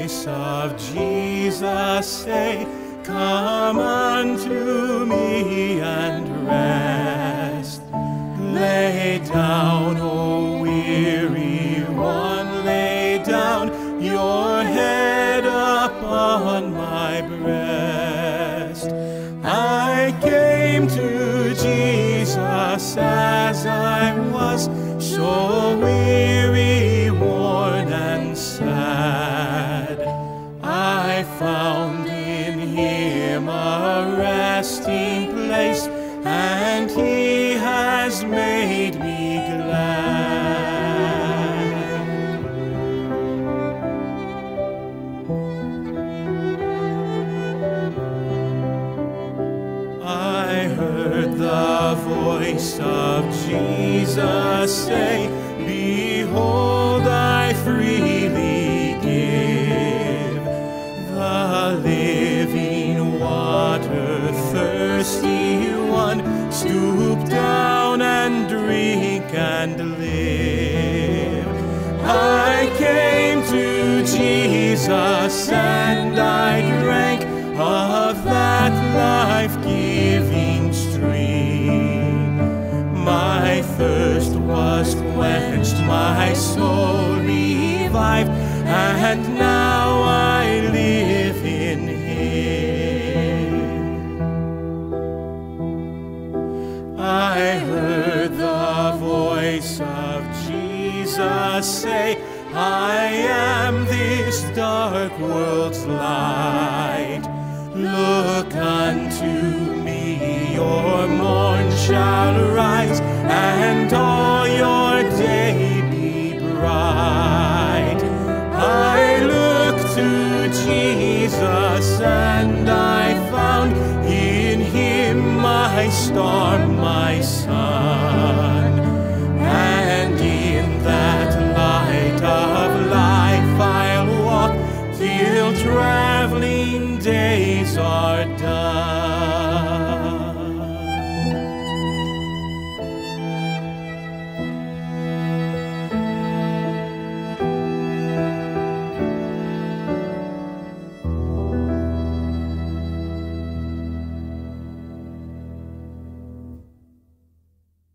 voice of Jesus say, "Come unto me and rest. Lay down, O weary one, lay down your head upon my breast." I came to Jesus as I was, so weary, worn, and sad. I found in him a resting place, and he has made me glad. I heard the voice of Jesus say, "Behold, I freely give the living water, thirsty one, stoop down and drink and live." I came to Jesus and I drank of that life-giving stream. My thirst was quenched, my soul revived, and now I live in him. I heard the voice of Jesus say, "I am this dark world's light. Look unto me, your morn shall rise, and all your